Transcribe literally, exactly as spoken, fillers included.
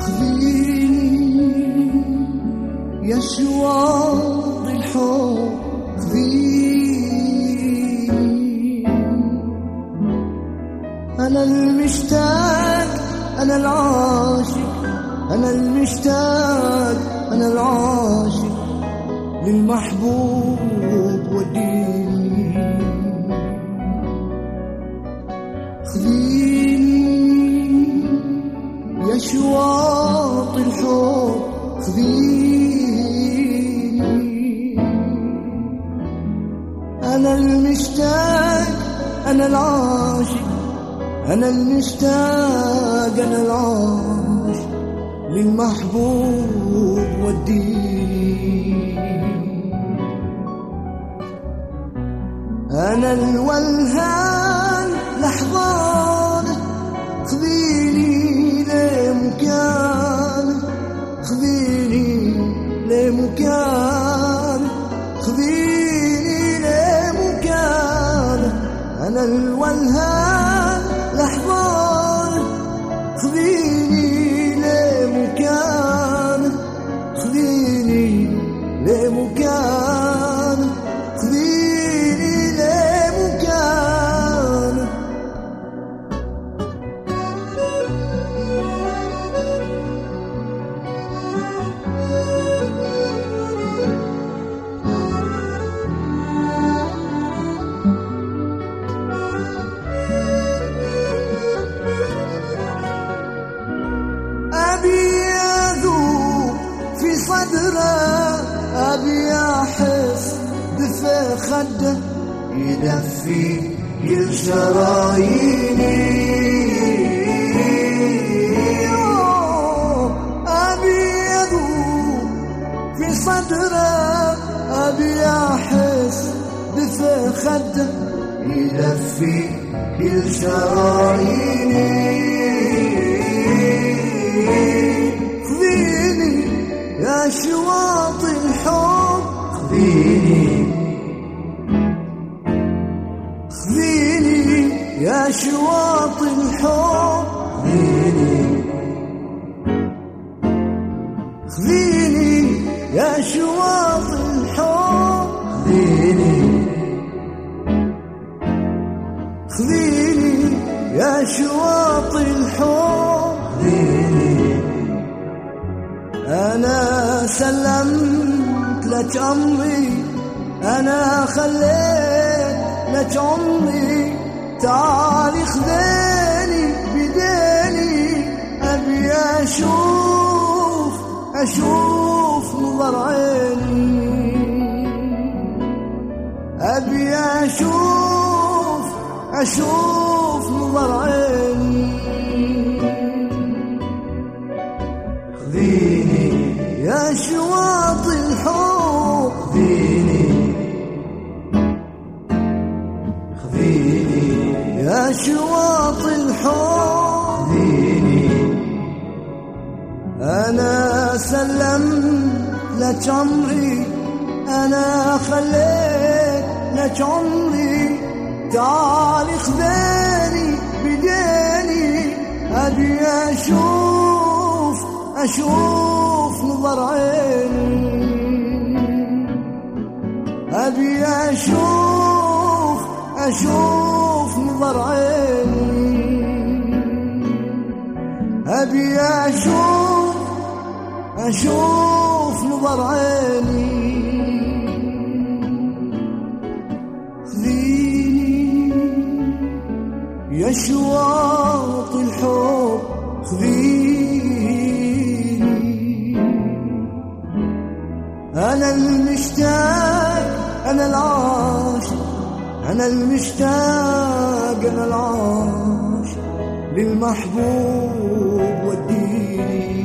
يا شواط الحب خذيني، أنا المشتاق أنا العاشق، أنا المشتاق أنا العاشق للمحبوب وديني. خذيني يا شواط الحب خذيني، أنا المشتاق أنا العاشق، أنا المشتاق أنا العاشق للمحبوب وديني. أنا الولهان لحظانه خذيني لمكانه، خذيني لمكانه، خذيني لمكانه. أنا الولهان لحظانه خذيني لمكانه، خذيني لمكانه، خذيني لمكانه. أبي أذوب في صدره، أبي أحس دفء خده يدفي كل شراييني. أبي أذوب في صدره، أبي أحس دفء خده يدفي كل شراييني. خذيني يا شواط الحب خذيني، خذيني يا شواط الحب خذيني، خذيني يا شواط الحب خذيني، خذيني يا شواط الحب خذيني. أنا سلمت لك عمري، أنا خليت لك عمري، تعالي خذيني بديني. أبي أشوف أشوف نظر عيني، أبي أشوف أشوف نظر عيني. خذيني يا شواط الحب خذيني، خذيني يا شواط الحب خذيني. أنا سلمت لك عمري، أنا خليت لك عمري، تعالي خذيني بديني. أبي أشوف أشوف نظر عيني، أبي أشوف أشوف نظر عيني، أبي أشوف أشوف نظر عيني. خذيني يا شواط الحب خذيني، أنا المشتاق أنا العاشق، أنا المشتاق أنا العاشق للمحبوب وديني.